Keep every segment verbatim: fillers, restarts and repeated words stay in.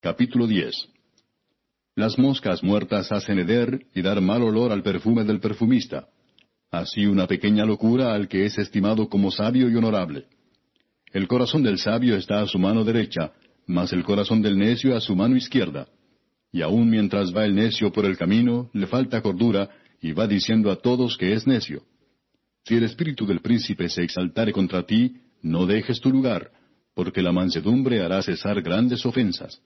Capítulo diez. Las moscas muertas hacen heder y dar mal olor al perfume del perfumista. Así una pequeña locura al que es estimado como sabio y honorable. El corazón del sabio está a su mano derecha, mas el corazón del necio a su mano izquierda. Y aun mientras va el necio por el camino, le falta cordura, y va diciendo a todos que es necio. Si el espíritu del príncipe se exaltare contra ti, no dejes tu lugar, porque la mansedumbre hará cesar grandes ofensas.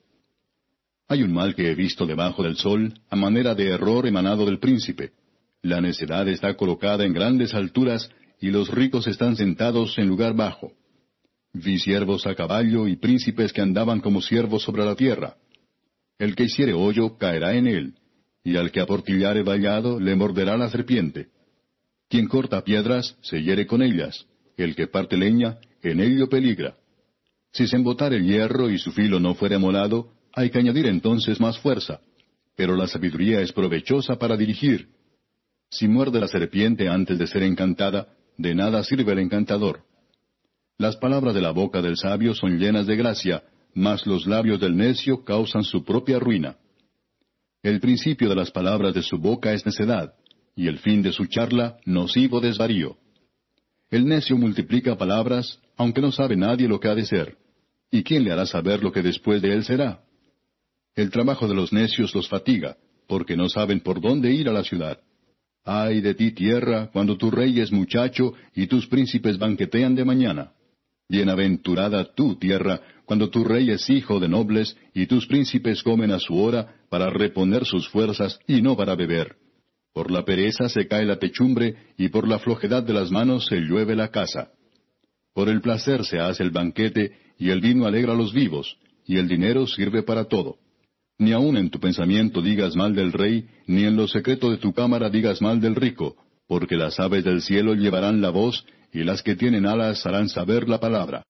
Hay un mal que he visto debajo del sol, a manera de error emanado del príncipe. La necedad está colocada en grandes alturas, y los ricos están sentados en lugar bajo. Vi siervos a caballo y príncipes que andaban como siervos sobre la tierra. El que hiciere hoyo caerá en él, y al que aportillare vallado le morderá la serpiente. Quien corta piedras se hiere con ellas, el que parte leña en ello peligra. Si se embotare el hierro y su filo no fuere amolado, hay que añadir entonces más fuerza, pero la sabiduría es provechosa para dirigir. Si muerde la serpiente antes de ser encantada, de nada sirve el encantador. Las palabras de la boca del sabio son llenas de gracia, mas los labios del necio causan su propia ruina. El principio de las palabras de su boca es necedad, y el fin de su charla nocivo desvarío. El necio multiplica palabras, aunque no sabe nadie lo que ha de ser. ¿Y quién le hará saber lo que después de él será? El trabajo de los necios los fatiga, porque no saben por dónde ir a la ciudad. Ay de ti, tierra, cuando tu rey es muchacho y tus príncipes banquetean de mañana. Bienaventurada tú, tierra, cuando tu rey es hijo de nobles y tus príncipes comen a su hora para reponer sus fuerzas y no para beber. Por la pereza se cae la techumbre y por la flojedad de las manos se llueve la casa. Por el placer se hace el banquete y el vino alegra a los vivos, y el dinero sirve para todo. Ni aun en tu pensamiento digas mal del rey, ni en lo secreto de tu cámara digas mal del rico, porque las aves del cielo llevarán la voz, y las que tienen alas harán saber la palabra.